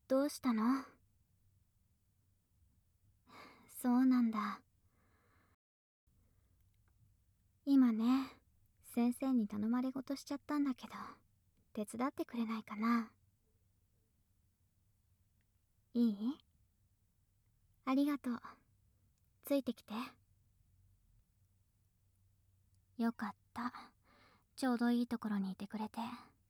どうしたの？そうなんだ。今ね、先生に頼まれごとしちゃったんだけど、手伝ってくれないかな？いい？ありがとう。ついてきて。よかった。ちょうどいいところにいてくれて。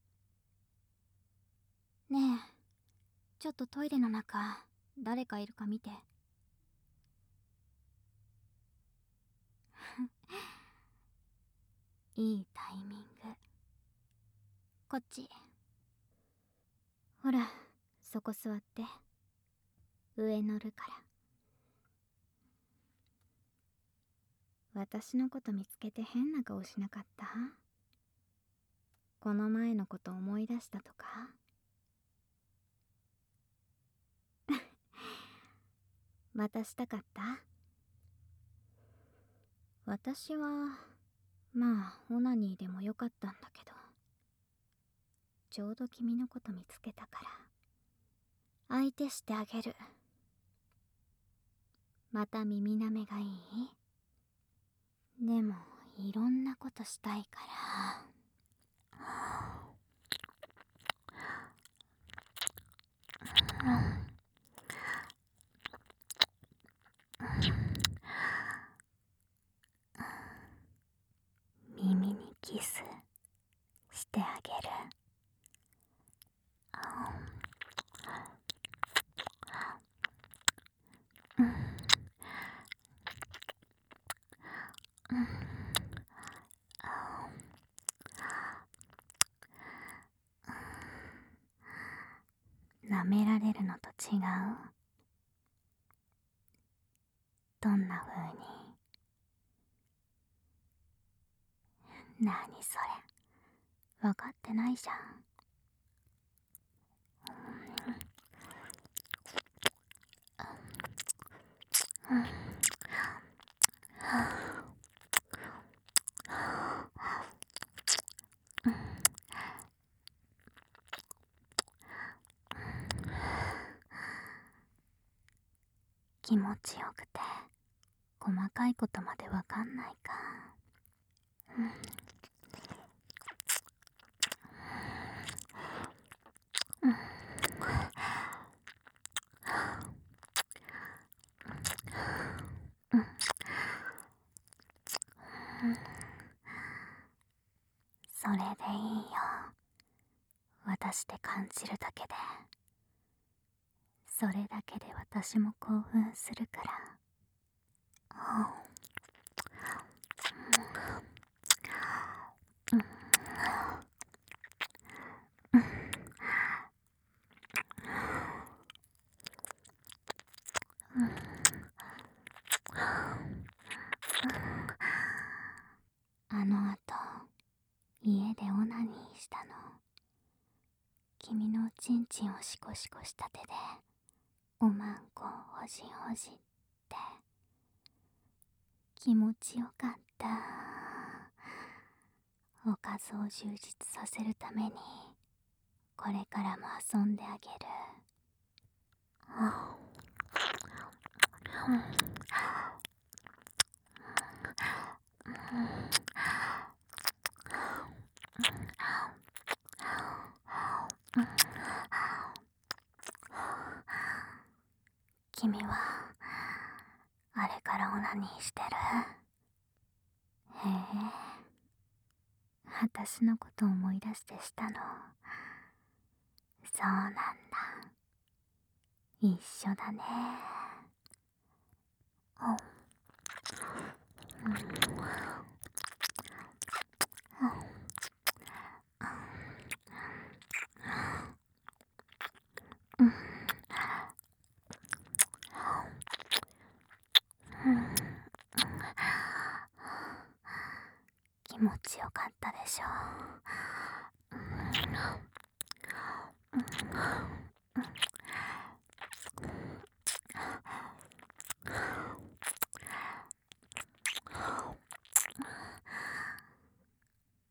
ねえ、ちょっとトイレの中、誰かいるか見て。いいタイミング。こっち。ほら、そこ座って。上乗るから。私のこと見つけて変な顔しなかった？この前のこと思い出したとか？またしたかった？私は、まあ、オナニーでもよかったんだけど、ちょうど君のこと見つけたから、相手してあげる。また耳なめがいい？でも、いろんなことしたいから。耳にキスしてあげる。舐められるのと違う？どんな風に？なにそれ、わかってないじゃん。気持ちよくて細かいことまでわかんないか。それでいいよ。私で感じるだけで、それだけで私も興奮するから。あの後、家でオナニーしたの。君のおちんちんをシコシコした手で、おまんこをほじほじって。気持ちよかった。おかずを充実させるために、これからも遊んであげる。君はあれからオナニーしてる？へえ、私のこと思い出してしたの？そうなんだ。一緒だね。気持ちよかったでしょ？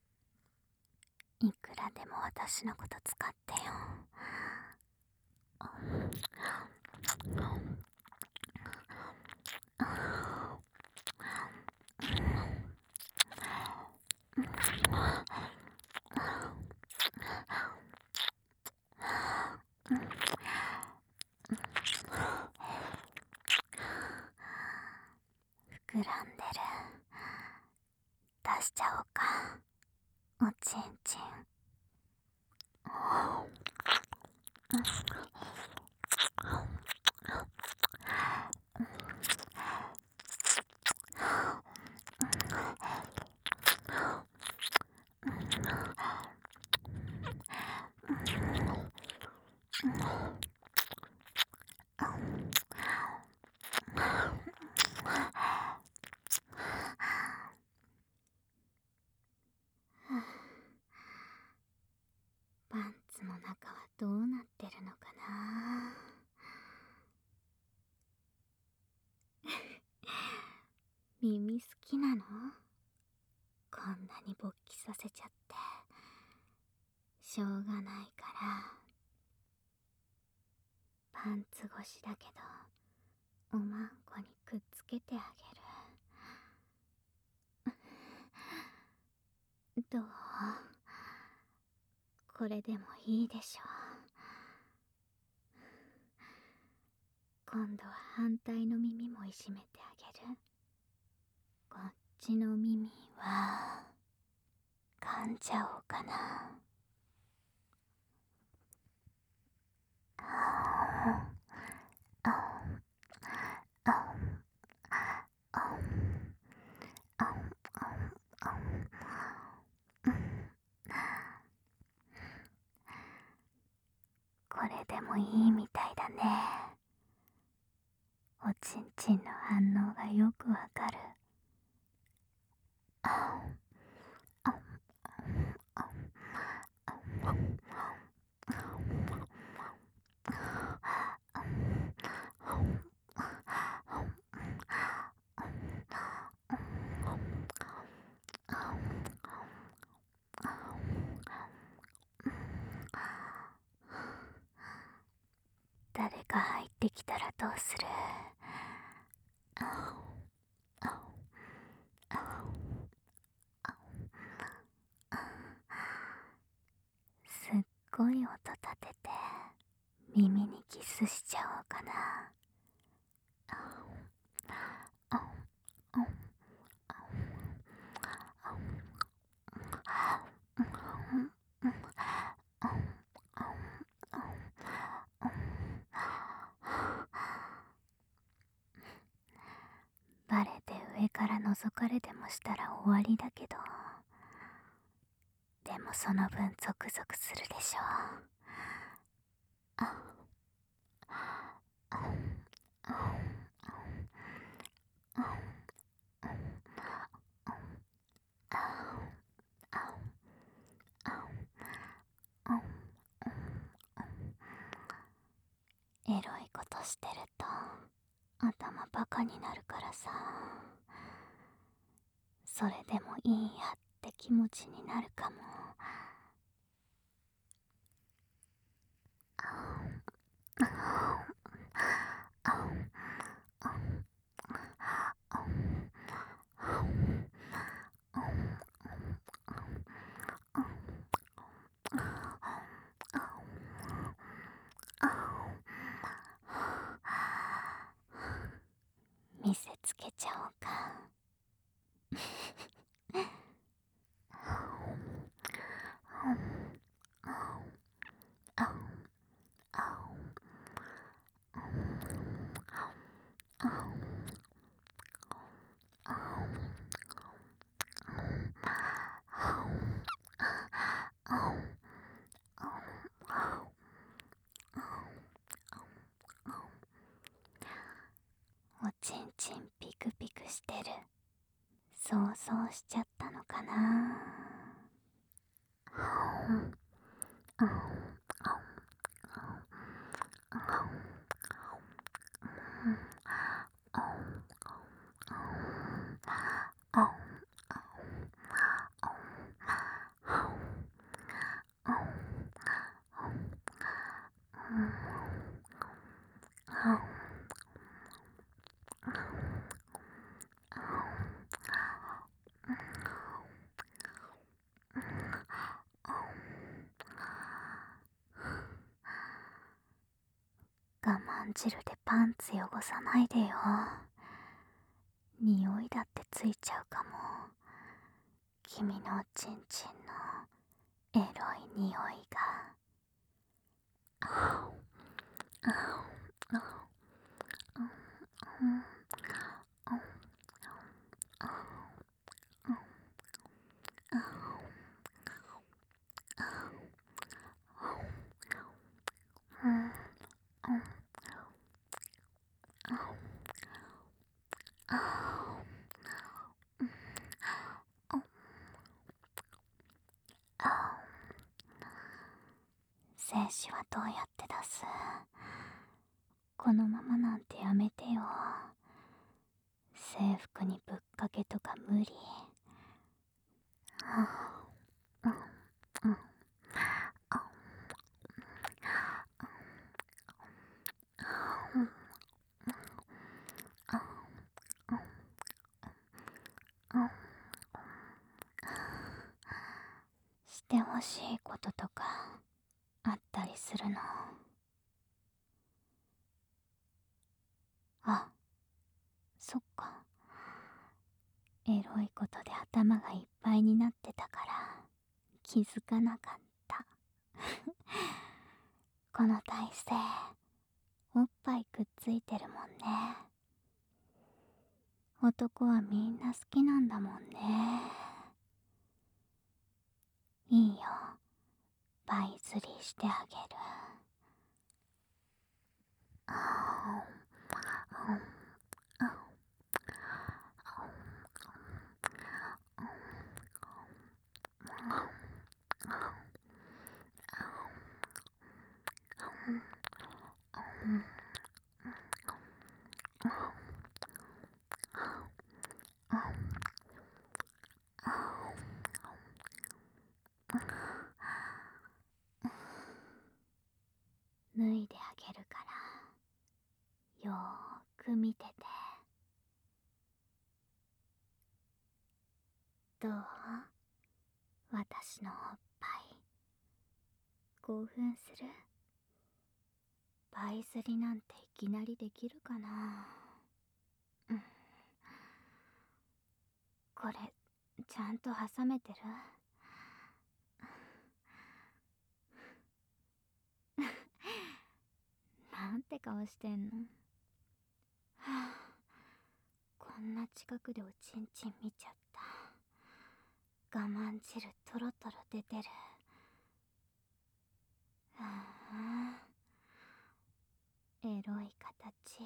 いくらでも私のこと使ってよ。お膨らんでる。出しちゃおうか、おちんちん。パンツの中はどうなってるのかな。耳好きなの？こんなに勃起させちゃって。しょうがないから、パンツ越しだけど、おまんこにくっつけてあげる。どう？これでもいいでしょう。今度は反対の耳もいじめてあげる。こっちの耳は噛んじゃおうかな。これでもいいみたいだね。おちんちんの反応がよくわかる。誰か入ってきたらどうする？すっごい音立てて耳にキスしちゃおうかな。バレて上から覗かれでもしたら終わりだけど、でもその分ゾクゾクするでしょ。エロいことしてると頭バカになるからさ。それでもいいやって気持ちになるかも。見せつけちゃおうか。おちんちんピクピクしてる。想像しちゃったのかな。 慢汁でパンツ汚さないでよ。匂いだってついちゃうかも。君のおちんちんのエロい匂いが。精子はどうやって出す？このままなんてやめてよ。制服にぶっかけとか無理。してほしいこととかあったりするの？あ、そっか。エロいことで頭がいっぱいになってたから気づかなかった。この体勢、おっぱいくっついてるもんね。男はみんな好きなんだもんね。いいよ、パイ釣りしてあげる。脱いであげるからよーく見てて。どう？私のおっぱい興奮する？パイ釣りなんていきなりできるかな？これちゃんと挟めてる？なんて顔してんの？はあ、こんな近くでおちんちん見ちゃった。我慢汁トロトロ出てる。エロい形。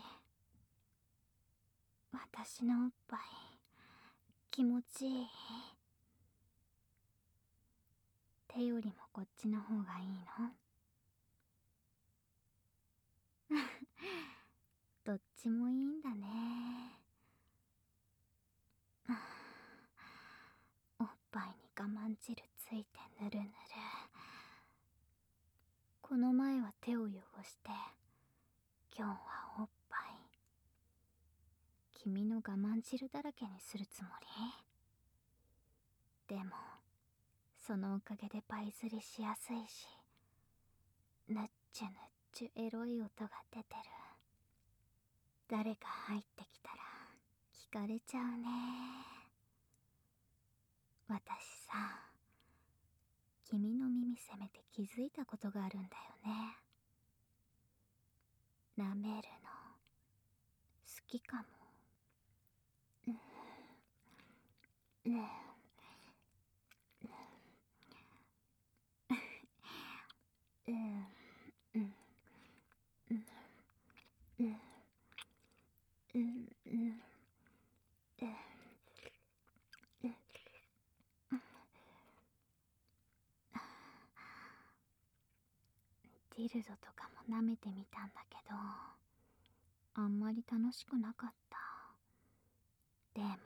私のおっぱい気持ちいい？手よりもこっちの方がいいの？どっちもいいんだね。おっぱいに我慢汁ついてぬるぬる。この前は手を汚して、今日はおっぱい。君の我慢汁だらけにするつもり？でもそのおかげでパイ釣りしやすいし、ぬっちゅぬっちゅエロい音が出てる。誰か入ってきたら聞かれちゃうね。私さ、君の耳せめて気づいたことがあるんだよね。舐めるの好きかも。ディルドとかも舐めてみたんだけど、あんまり楽しくなかった。でも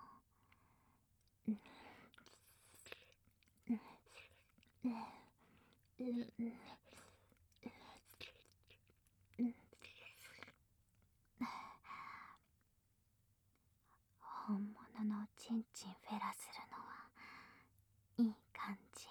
本物のおちんちんフェラするのはいい感じ。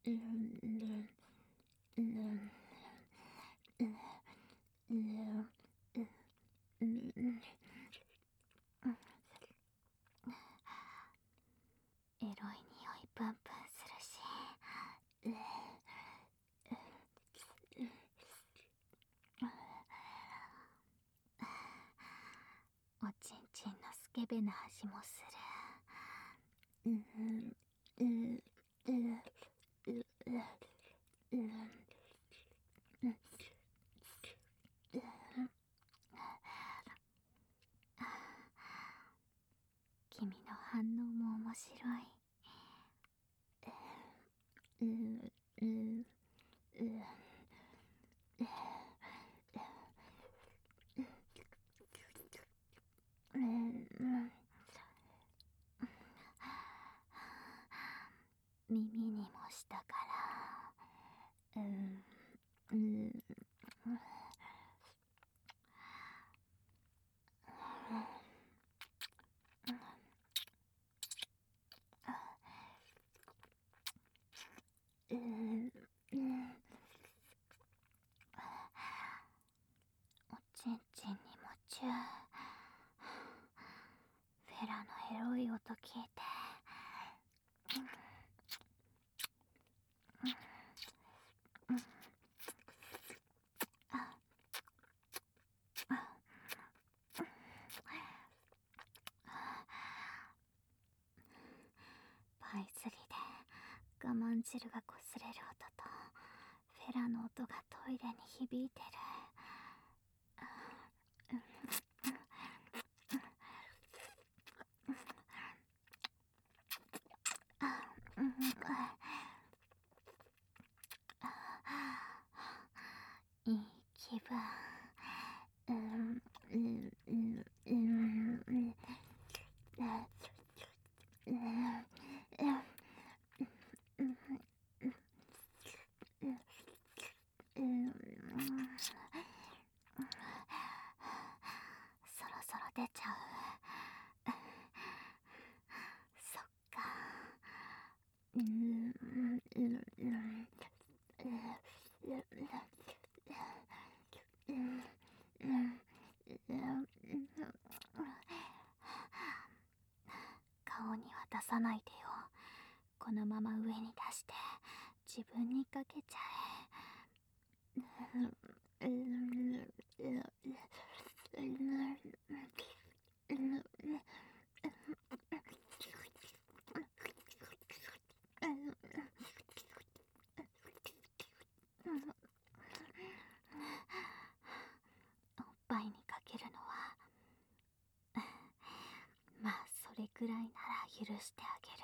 エロい匂いプンプンするし、おちんちんのスケベな味もする。君の反応も面白い。耳にもしたから、おちんちんに夢中。フェラのエロい音聞いて、パイ釣りで我慢汁がこすれる音とフェラの音がトイレに響いてる。いい気分。そろそろ出ちゃう。そっか。顔には出さないでよ。このまま上に出して自分にかけちゃおっぱいにかけるのはまあそれくらいなら許してあげる。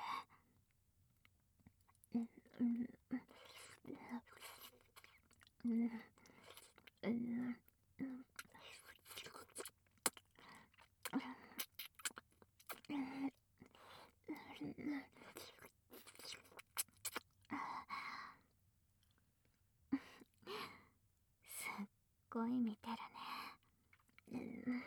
すっごい見てるね。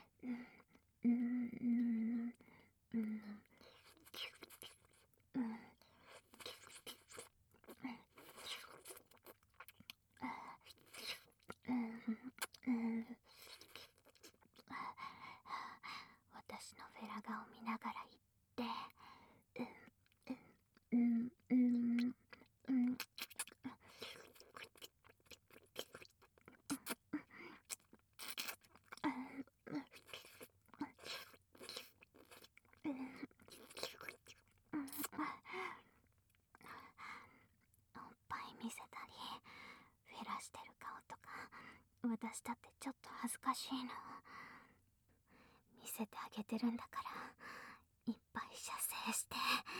私のフェラ顔見ながら言って。おっぱい見せたりフェラしてる顔とか私だってちょっと恥ずかしいの。見せてあげてるんだからいっぱい射精して。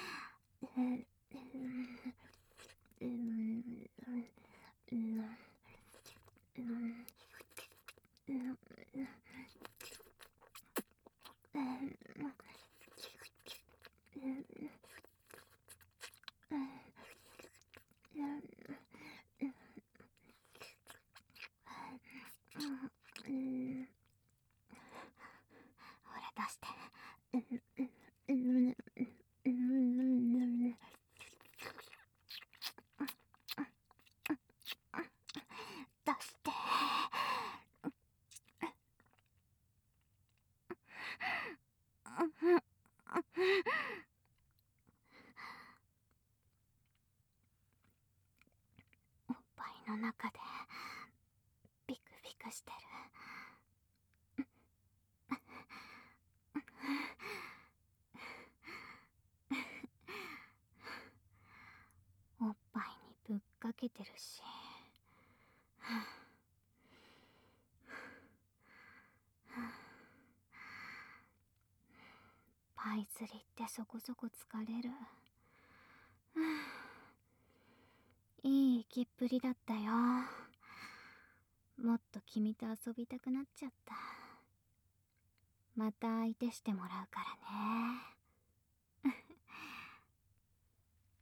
ほら出して。 おっぱいの中でビクビクしてる。おっぱいにぶっかけてるし。パイ釣りってそこそこ疲れる。いい息っぷりだったよ。もっと君と遊びたくなっちゃった。また相手してもらうから